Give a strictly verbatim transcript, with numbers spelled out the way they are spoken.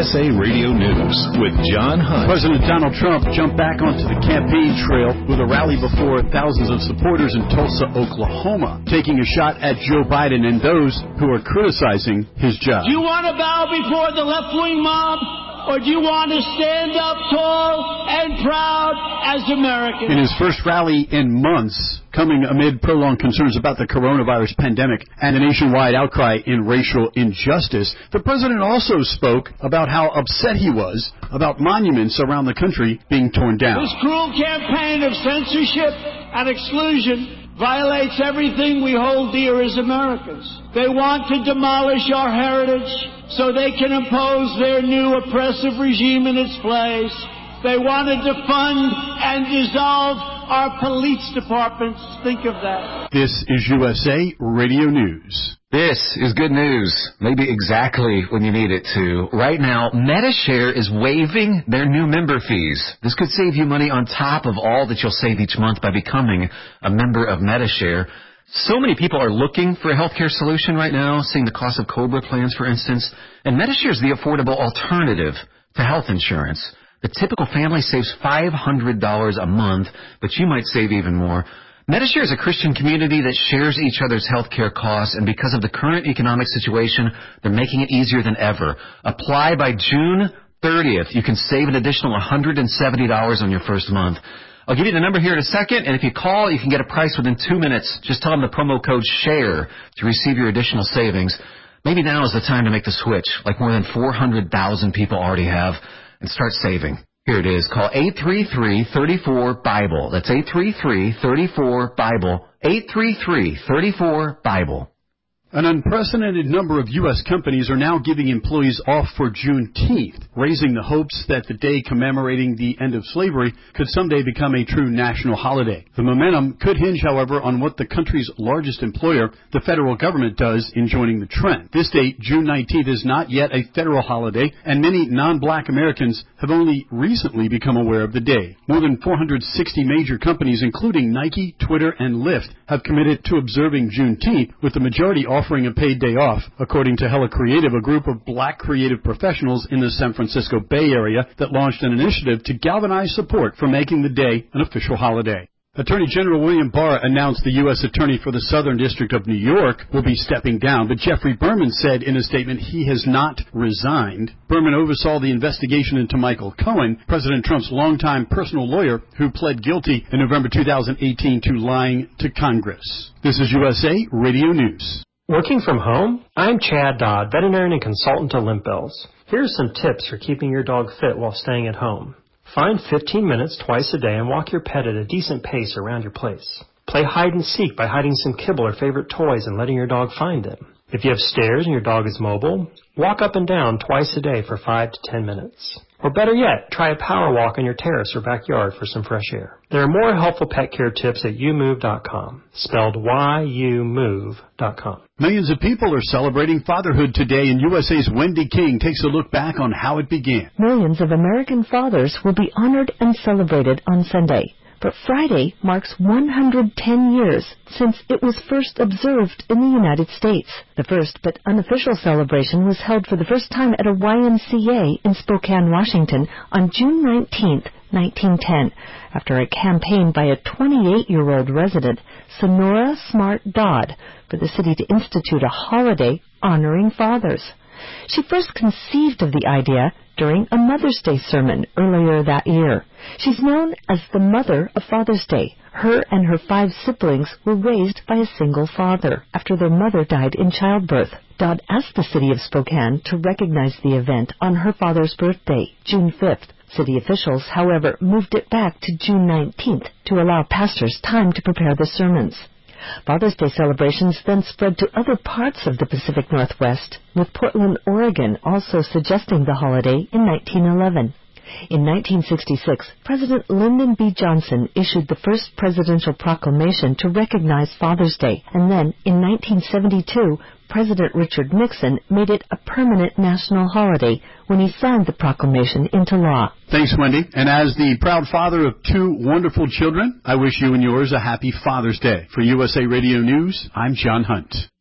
S A Radio News with John Hunt. President Donald Trump jumped back onto the campaign trail with a rally before thousands of supporters in Tulsa, Oklahoma, taking a shot at Joe Biden and those who are criticizing his job. Do you want to bow before the left-wing mob, or do you want to stand up tall and proud as Americans? In his first rally in months, coming amid prolonged concerns about the coronavirus pandemic and a nationwide outcry in racial injustice, the president also spoke about how upset he was about monuments around the country being torn down. This cruel campaign of censorship and exclusion violates everything we hold dear as Americans. They want to demolish our heritage so they can impose their new oppressive regime in its place. They want to defund and dissolve our police departments. Think of that. This is U S A Radio News. This is good news, maybe exactly when you need it to. Right now, Medi-Share is waiving their new member fees. This could save you money on top of all that you'll save each month by becoming a member of Medi-Share. So many people are looking for a healthcare solution right now, seeing the cost of COBRA plans, for instance. And Medi-Share is the affordable alternative to health insurance. The typical family saves five hundred dollars a month, but you might save even more. Medi-Share is a Christian community that shares each other's health care costs, and because of the current economic situation, they're making it easier than ever. Apply by June thirtieth. You can save an additional one hundred seventy dollars on your first month. I'll give you the number here in a second, and if you call, you can get a price within two minutes. Just tell them the promo code SHARE to receive your additional savings. Maybe now is the time to make the switch, like more than four hundred thousand people already have, and start saving. Here it is. Call eight three three, three four, BIBLE. That's eight three three, three four, BIBLE. eight three three, three four, BIBLE. An unprecedented number of U S companies are now giving employees off for Juneteenth, raising the hopes that the day commemorating the end of slavery could someday become a true national holiday. The momentum could hinge, however, on what the country's largest employer, the federal government, does in joining the trend. This date, June nineteenth, is not yet a federal holiday, and many non-black Americans have only recently become aware of the day. More than four hundred sixty major companies, including Nike, Twitter, and Lyft, have committed to observing Juneteenth, with the majority offering a paid day off, according to Hella Creative, a group of black creative professionals in the San Francisco Bay Area that launched an initiative to galvanize support for making the day an official holiday. Attorney General William Barr announced the U S Attorney for the Southern District of New York will be stepping down, but Jeffrey Berman said in a statement he has not resigned. Berman oversaw the investigation into Michael Cohen, President Trump's longtime personal lawyer, who pled guilty in November two thousand eighteen to lying to Congress. This is U S A Radio News. Working from home? I'm Chad Dodd, veterinarian and consultant to Limp Bills. Here are some tips for keeping your dog fit while staying at home. Find fifteen minutes twice a day and walk your pet at a decent pace around your place. Play hide and seek by hiding some kibble or favorite toys and letting your dog find them. If you have stairs and your dog is mobile, walk up and down twice a day for five to ten minutes. Or better yet, try a power walk on your terrace or backyard for some fresh air. There are more helpful pet care tips at you move dot com, spelled Y U move dot com. Millions of people are celebrating fatherhood today, and U S A's Wendy King takes a look back on how it began. Millions of American fathers will be honored and celebrated on Sunday. But Friday marks one hundred ten years since it was first observed in the United States. The first but unofficial celebration was held for the first time at a Y M C A in Spokane, Washington on June nineteenth, nineteen ten, after a campaign by a twenty-eight-year-old resident, Sonora Smart Dodd, for the city to institute a holiday honoring fathers. She first conceived of the idea during a Mother's Day sermon earlier that year. She's known as the mother of Father's Day. Her and her five siblings were raised by a single father after their mother died in childbirth. Dodd asked the city of Spokane to recognize the event on her father's birthday, June fifth. City officials, however, moved it back to June nineteenth to allow pastors time to prepare the sermons. Father's Day celebrations then spread to other parts of the Pacific Northwest, with Portland, Oregon also suggesting the holiday in nineteen eleven. In nineteen sixty-six, President Lyndon B. Johnson issued the first presidential proclamation to recognize Father's Day, and then in nineteen seventy-two, President Richard Nixon made it a permanent national holiday when he signed the proclamation into law. Thanks, Wendy. And as the proud father of two wonderful children, I wish you and yours a happy Father's Day. For U S A Radio News, I'm John Hunt.